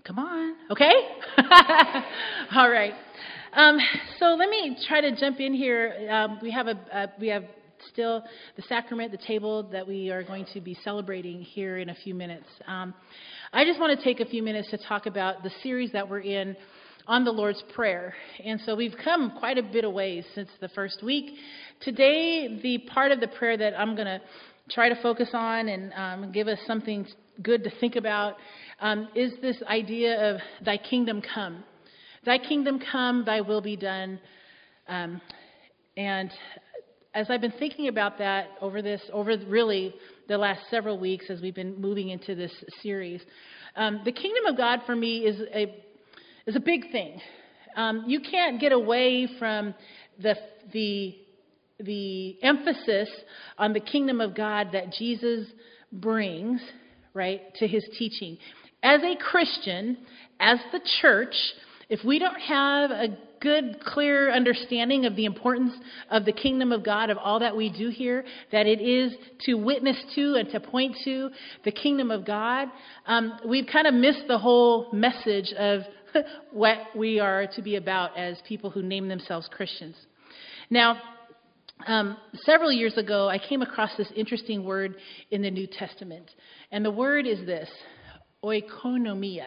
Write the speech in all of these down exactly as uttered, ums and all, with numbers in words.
Come on, okay? All right. Um, so let me try to jump in here. Um, we have a uh, we have still the sacrament, the table that we are going to be celebrating here in a few minutes. Um, I just want to take a few minutes to talk about the series that we're in on the Lord's Prayer. And so we've come quite a bit of ways since the first week. Today, the part of the prayer that I'm going to try to focus on and um, give us something good to think about um, is this idea of thy kingdom come. Thy kingdom come, thy will be done. Um, and as I've been thinking about that over this, over really the last several weeks as we've been moving into this series, um, the kingdom of God for me is a is a big thing. Um, you can't get away from the the the emphasis on the kingdom of God that Jesus brings, right, to his teaching. As a Christian, as the church, if we don't have a good, clear understanding of the importance of the kingdom of God, of all that we do here, that it is to witness to and to point to the kingdom of God, um, we've kind of missed the whole message of what we are to be about as people who name themselves Christians. Now, um, several years ago, I came across this interesting word in the New Testament. And the word is this, oikonomia.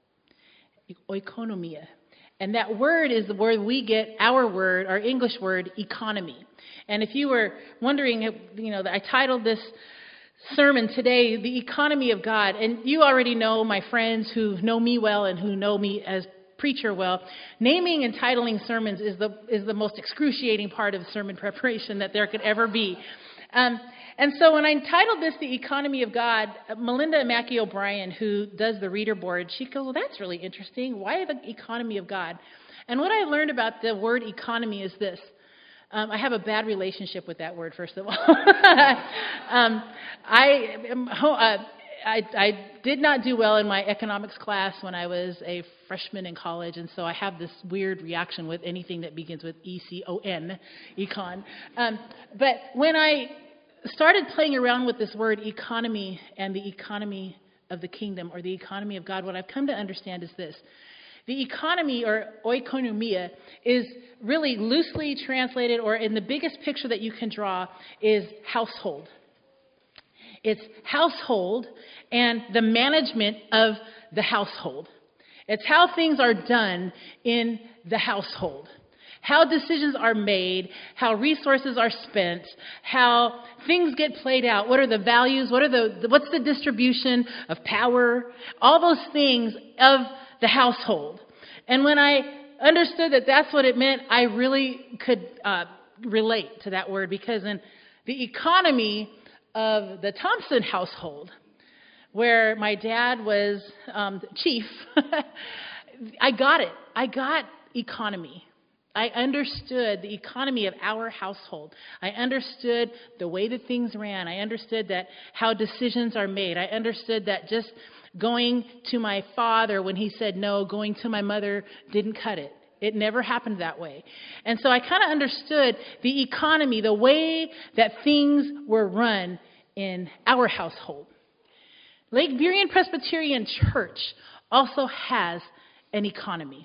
Oikonomia. And that word is the word we get our word, our English word, economy. And if you were wondering, you know, I titled this sermon today, The Economy of God. And you already know, my friends who know me well and who know me as preacher well, naming and titling sermons is the is the most excruciating part of sermon preparation that there could ever be. Um, and so when I titled this The Economy of God, Melinda Mackey O'Brien, who does the reader board, she goes, well, that's really interesting. Why the economy of God? And what I learned about the word economy is this. Um, I have a bad relationship with that word, first of all. um, I, am, uh, I, I did not do well in my economics class when I was a freshman in college, and so I have this weird reaction with anything that begins with E C O N, econ. Um, but when I started playing around with this word economy and the economy of the kingdom or the economy of God, what I've come to understand is this. The economy, or oikonomia, is really loosely translated, or in the biggest picture that you can draw, is household. It's household and the management of the household. It's how things are done in the household. How decisions are made, how resources are spent, how things get played out. What are the values? What are the what's the distribution of power? All those things of the household. And when I understood that that's what it meant, I really could uh, relate to that word, because in the economy of the Thompson household, where my dad was um, chief, I got it. I got economy. I understood the economy of our household. I understood the way that things ran. I understood that how decisions are made. I understood that just going to my father when he said no, going to my mother didn't cut it. It never happened that way. And so I kind of understood the economy, the way that things were run in our household. Lake Burien Presbyterian Church also has an economy.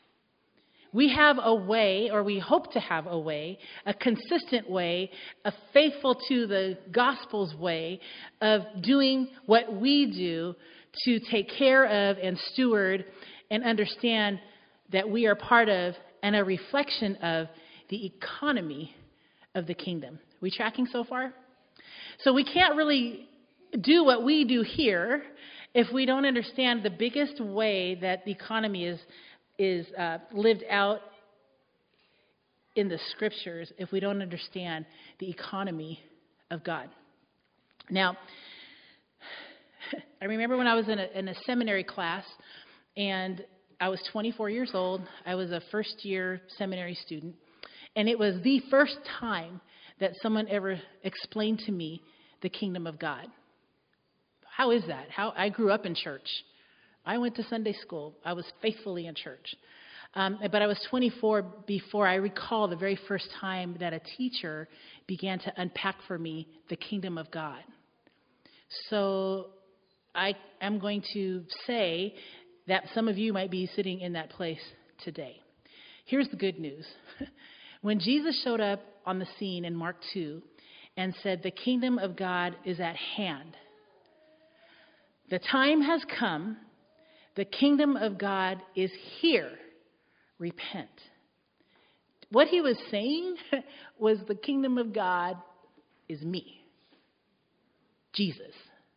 We have a way, or we hope to have a way, a consistent way, a faithful to the gospel's way of doing what we do to take care of and steward and understand that we are part of and a reflection of the economy of the kingdom. We tracking so far? So we can't really do what we do here if we don't understand the biggest way that the economy is is uh, lived out in the scriptures, if we don't understand the economy of God. Now, I remember when I was in a, in a seminary class, and I was twenty-four years old. I was a first-year seminary student, and it was the first time that someone ever explained to me the kingdom of God. How is that? How I grew up in church. I went to Sunday school. I was faithfully in church. Um, but I was twenty-four before I recall the very first time that a teacher began to unpack for me the kingdom of God. So I am going to say that some of you might be sitting in that place today. Here's the good news. When Jesus showed up on the scene in Mark two and said, the kingdom of God is at hand. The time has come. The kingdom of God is here. Repent. What he was saying was the kingdom of God is me, Jesus.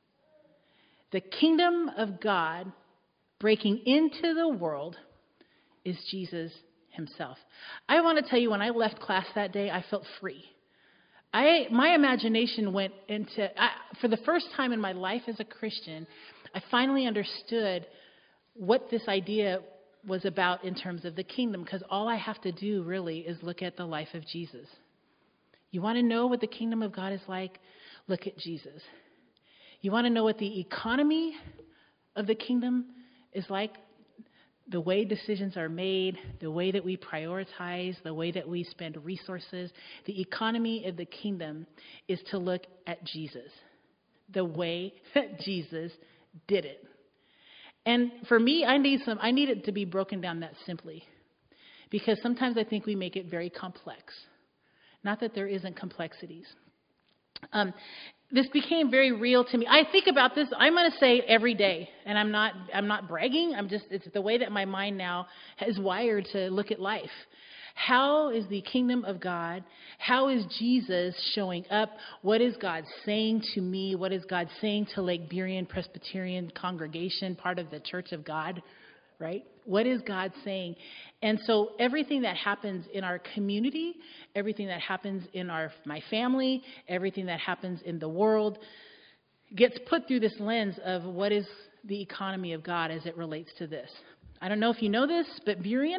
The kingdom of God breaking into the world is Jesus himself. I want to tell you, when I left class that day, I felt free. I, my imagination went into, I, for the first time in my life as a Christian, I finally understood what this idea was about in terms of the kingdom, because all I have to do really is look at the life of Jesus. You want to know what the kingdom of God is like? Look at Jesus. You want to know what the economy of the kingdom is like? The way decisions are made, the way that we prioritize, the way that we spend resources. The economy of the kingdom is to look at Jesus, the way that Jesus did it. And for me, I need some. I need it to be broken down that simply, because sometimes I think we make it very complex. Not that there isn't complexities. Um, this became very real to me. I think about this, I'm going to say every day, and I'm not I'm not bragging. I'm just, it's the way that my mind now is wired to look at life. How is the kingdom of God? How is Jesus showing up? What is God saying to me? What is God saying to Lake Burien Presbyterian congregation, part of the Church of God, right? What is God saying? And so everything that happens in our community, everything that happens in our my family, everything that happens in the world gets put through this lens of what is the economy of God as it relates to this. I don't know if you know this, but Burien,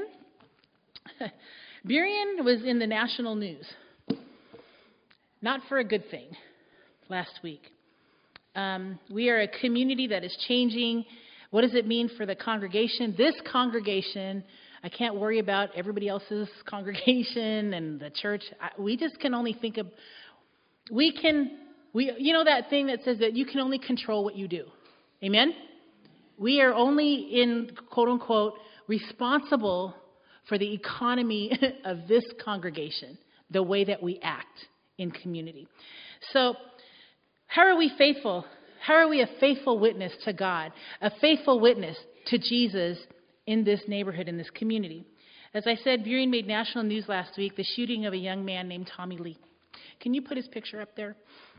Burien was in the national news. Not for a good thing last week. Um, we are a community that is changing. What does it mean for the congregation? This congregation, I can't worry about everybody else's congregation and the church. I, we just can only think of, we can, we, you know that thing that says that you can only control what you do. Amen? We are only in, quote unquote, responsible for the economy of this congregation, the way that we act in community. So how are we faithful? How are we a faithful witness to God, a faithful witness to Jesus in this neighborhood, in this community? As I said, Burien made national news last week, the shooting of a young man named Tommy Lee. Can you put his picture up there?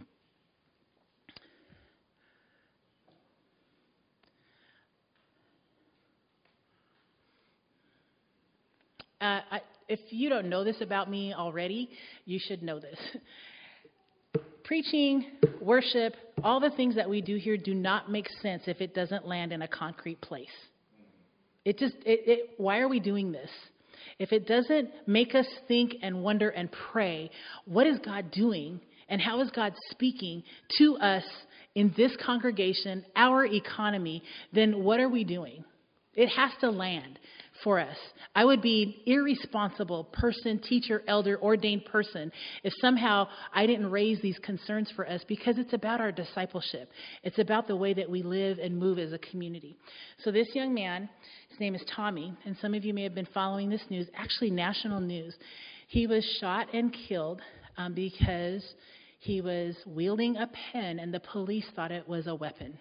Uh, I, if you don't know this about me already, you should know this. Preaching, worship, all the things that we do here do not make sense if it doesn't land in a concrete place. It just, it, it, why are we doing this? If it doesn't make us think and wonder and pray, what is God doing and how is God speaking to us in this congregation, our economy, then what are we doing? It has to land for us. I would be an irresponsible person, teacher, elder, ordained person if somehow I didn't raise these concerns for us, because it's about our discipleship. It's about the way that we live and move as a community. So this young man, his name is Tommy, and some of you may have been following this news, actually national news. He was shot and killed um, because he was wielding a pen and the police thought it was a weapon.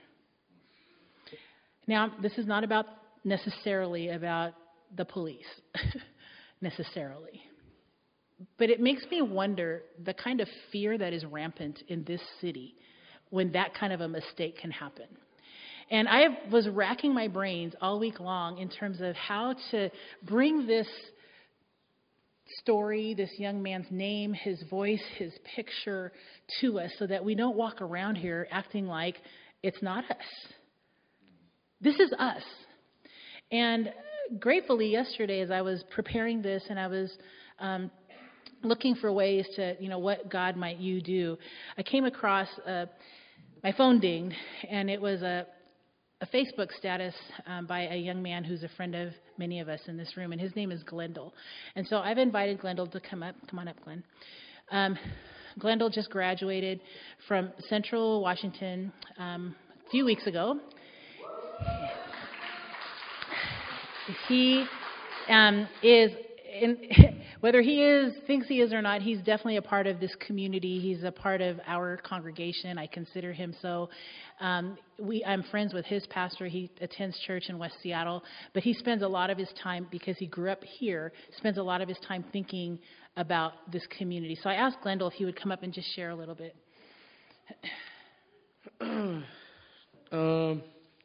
Now, this is not about necessarily about the police, necessarily. But it makes me wonder the kind of fear that is rampant in this city when that kind of a mistake can happen. And I was racking my brains all week long in terms of how to bring this story, this young man's name, his voice, his picture to us so that we don't walk around here acting like it's not us. This is us. And gratefully, yesterday, as I was preparing this and I was um, looking for ways to, you know, what God might you do, I came across uh, my phone dinged, and it was a, a Facebook status um, by a young man who's a friend of many of us in this room, and his name is Glendale. And so I've invited Glendale to come up. Come on up, Glenn. Um, Glendale just graduated from Central Washington um, a few weeks ago. he um, is, in, whether he is, thinks he is or not, he's definitely a part of this community. He's a part of our congregation. I consider him so. Um, we, I'm friends with his pastor. He attends church in West Seattle, but he spends a lot of his time, because he grew up here, spends a lot of his time thinking about this community. So I asked Glendale if he would come up and just share a little bit. um.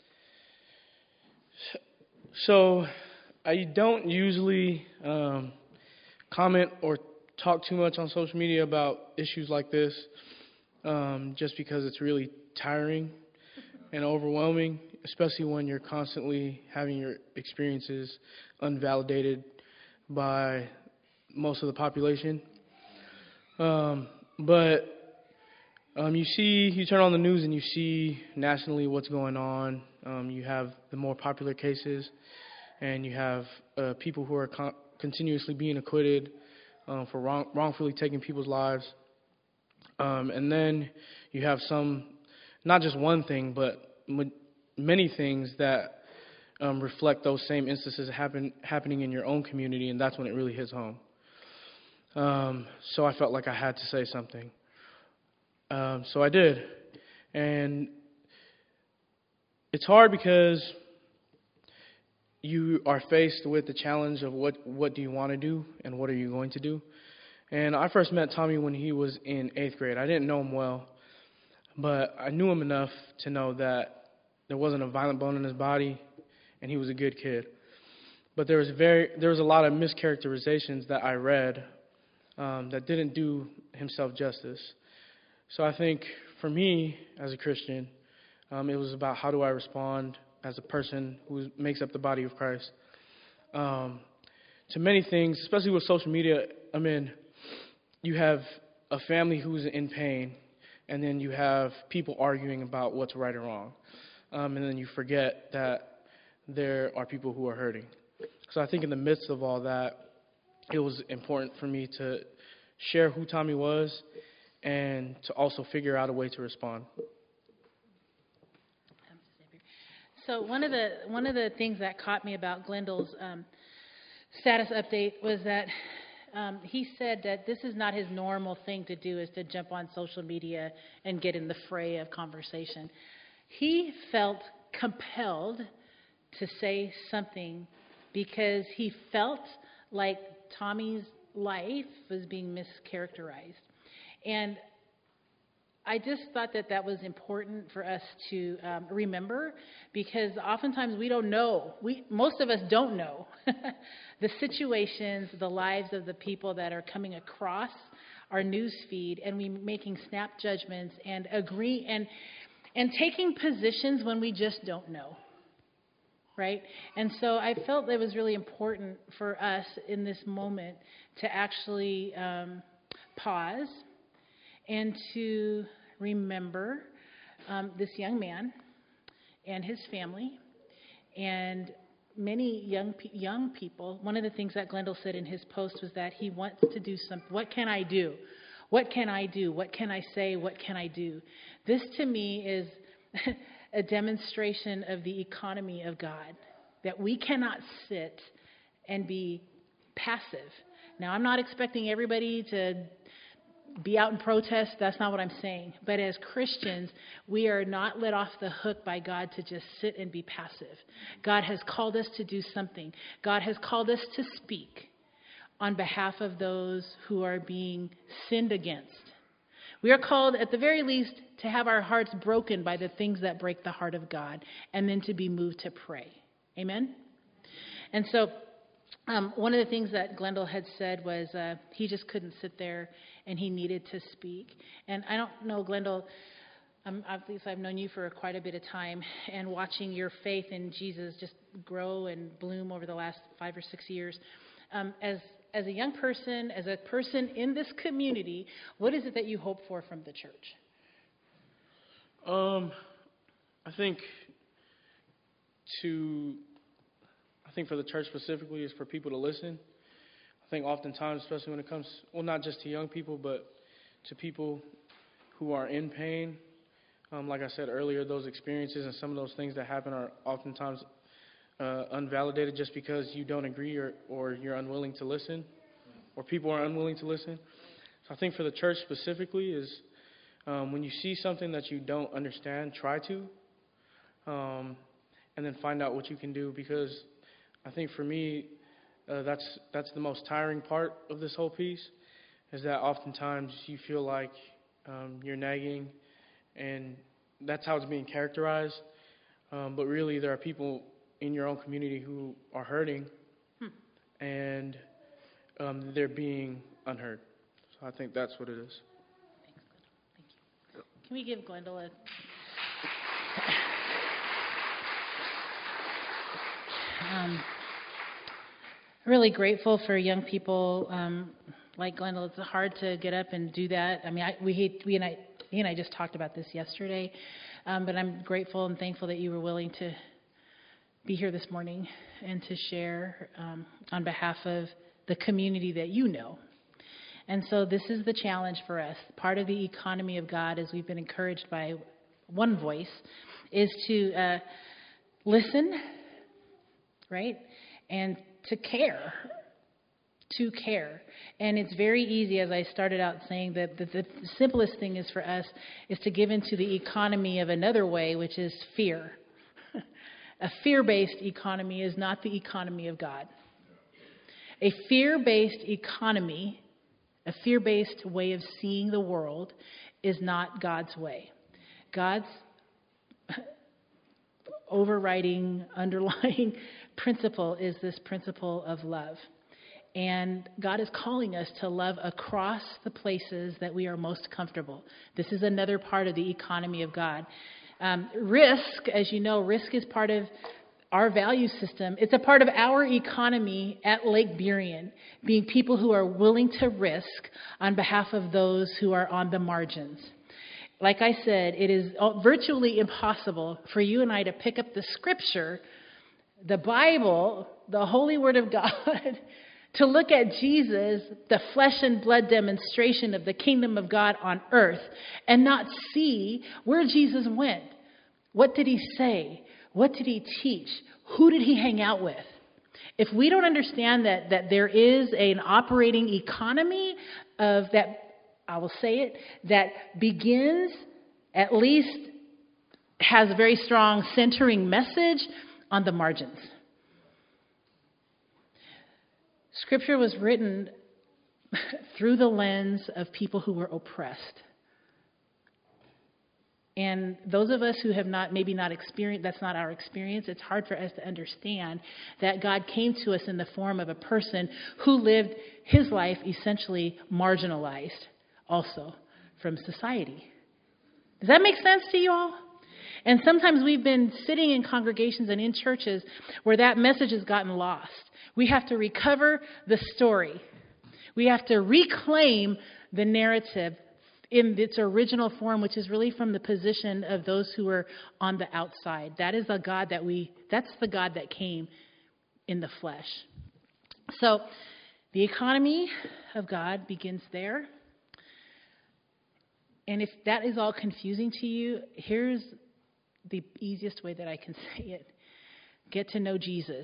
So I don't usually um, comment or talk too much on social media about issues like this, um, just because it's really tiring and overwhelming, especially when you're constantly having your experiences unvalidated by most of the population. Um, but um, you see, you turn on the news and you see nationally what's going on. Um, you have the more popular cases, and you have uh, people who are con- continuously being acquitted um, for wrong- wrongfully taking people's lives. Um, and then you have some, not just one thing, but m- many things that um, reflect those same instances happen happening in your own community, and that's when it really hits home. Um, so I felt like I had to say something. Um, so I did. And it's hard because you are faced with the challenge of what, what do you want to do and what are you going to do. And I first met Tommy when he was in eighth grade. I didn't know him well, but I knew him enough to know that there wasn't a violent bone in his body and he was a good kid. But there was very there was a lot of mischaracterizations that I read um, that didn't do himself justice. So I think for me as a Christian, um, it was about how do I respond as a person who makes up the body of Christ um, to many things, especially with social media. I mean, you have a family who's in pain, and then you have people arguing about what's right or wrong, um, and then you forget that there are people who are hurting. So I think in the midst of all that, it was important for me to share who Tommy was and to also figure out a way to respond. So one of the one of the things that caught me about Glendale's um, status update was that um, he said that this is not his normal thing to do, is to jump on social media and get in the fray of conversation. He felt compelled to say something because he felt like Tommy's life was being mischaracterized. And I just thought that that was important for us to um, remember, because oftentimes we don't know. We most of us don't know the situations, the lives of the people that are coming across our news feed, and we making snap judgments and agree and and taking positions when we just don't know. Right? And so I felt it was really important for us in this moment to actually um, pause and to remember um, this young man and his family and many young young people. One of the things that Glendale said in his post was that he wants to do something. What can I do? What can I do? What can I say? What can I do? This to me is a demonstration of the economy of God, that we cannot sit and be passive. Now, I'm not expecting everybody to be out in protest. That's not what I'm saying. But as Christians, we are not let off the hook by God to just sit and be passive. God has called us to do something. God has called us to speak on behalf of those who are being sinned against. We are called, at the very least, to have our hearts broken by the things that break the heart of God, and then to be moved to pray. Amen? And so um, one of the things that Glendale had said was uh, he just couldn't sit there and he needed to speak. And I don't know, Glendale, um, obviously I've known you for quite a bit of time, and watching your faith in Jesus just grow and bloom over the last five or six years. Um, as as a young person, as a person in this community, what is it that you hope for from the church? Um, I think to, I think for the church specifically is for people to listen. I think oftentimes, especially when it comes, well, not just to young people, but to people who are in pain. Um, like I said earlier, those experiences and some of those things that happen are oftentimes uh, unvalidated just because you don't agree or, or you're unwilling to listen, or people are unwilling to listen. So I think for the church specifically is um, when you see something that you don't understand, try to, um, and then find out what you can do, because I think for me, uh, that's that's the most tiring part of this whole piece, is that oftentimes you feel like um, you're nagging, and that's how it's being characterized. Um, but really, there are people in your own community who are hurting, hmm. and um, they're being unheard. So I think that's what it is. Thanks, Thank you. Can we give Glendale a... Um, really grateful for young people um, like Glendale. It's hard to get up and do that. I mean, I, we, he, we and I, he and I just talked about this yesterday, um, but I'm grateful and thankful that you were willing to be here this morning and to share um, on behalf of the community that you know. And so this is the challenge for us. Part of the economy of God, as we've been encouraged by one voice, is to uh, listen, right, and to care, to care. And it's very easy, as I started out saying, that the, the simplest thing is for us is to give into the economy of another way, which is fear. A fear-based economy is not the economy of God. A fear-based economy, a fear-based way of seeing the world is not God's way. God's overriding, underlying principle is this principle of love. And God is calling us to love across the places that we are most comfortable. This is another part of the economy of God. Um, risk, as you know, risk is part of our value system. It's a part of our economy at Lake Burien, being people who are willing to risk on behalf of those who are on the margins. Like I said, it is virtually impossible for you and I to pick up the scripture, the Bible, the Holy Word of God, to look at Jesus, the flesh and blood demonstration of the kingdom of God on earth, and not see where Jesus went. What did he say? What did he teach? Who did he hang out with? If we don't understand that, that there is an operating economy of that, I will say it, that begins, at least has a very strong centering message on the margins. Scripture was written through the lens of people who were oppressed. And those of us who have not, maybe not experienced, that's not our experience, it's hard for us to understand that God came to us in the form of a person who lived his life essentially marginalized also from society. Does that make sense to you all? And sometimes we've been sitting in congregations and in churches where that message has gotten lost. We have to recover the story. We have to reclaim the narrative in its original form, which is really from the position of those who are on the outside. That is the God that we, that's the God that came in the flesh. So the economy of God begins there. And if that is all confusing to you, here's the easiest way that I can say it. Get to know Jesus.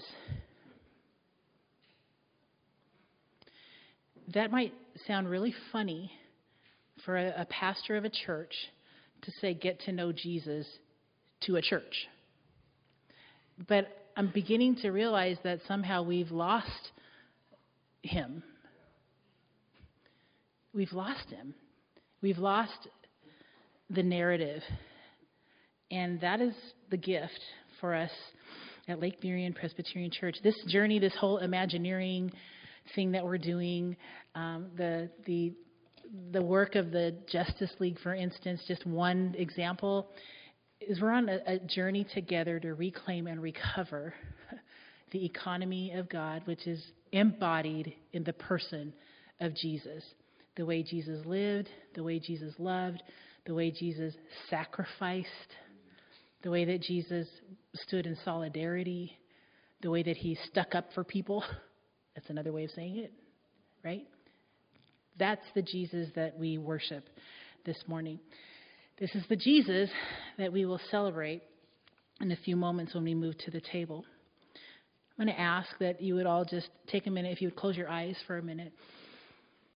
That might sound really funny for a, a pastor of a church to say, get to know Jesus to a church. But I'm beginning to realize that somehow we've lost him. We've lost him. We've lost the narrative. And that is the gift for us at Lake Burien Presbyterian Church. This journey, this whole Imagineering thing that we're doing, um, the the the work of the Justice League, for instance, just one example, is we're on a, a journey together to reclaim and recover the economy of God, which is embodied in the person of Jesus. The way Jesus lived, the way Jesus loved, the way Jesus sacrificed, the way that Jesus stood in solidarity, the way that he stuck up for people. That's another way of saying it, right? That's the Jesus that we worship this morning. This is the Jesus that we will celebrate in a few moments when we move to the table. I'm going to ask that you would all just take a minute, if you would close your eyes for a minute.